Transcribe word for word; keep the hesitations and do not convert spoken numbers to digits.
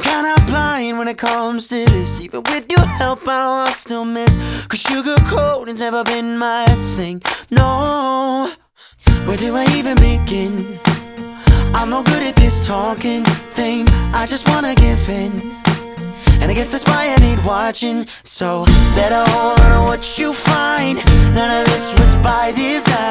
kinda blind when it comes to this. Even with your help I know I still miss. Cause sugar coating's never been my thing. No, where do I even begin? I'm no good at this talking thing. I just wanna give in, and I guess that's why I need watching. So better hold on to what you find. None of this was by design.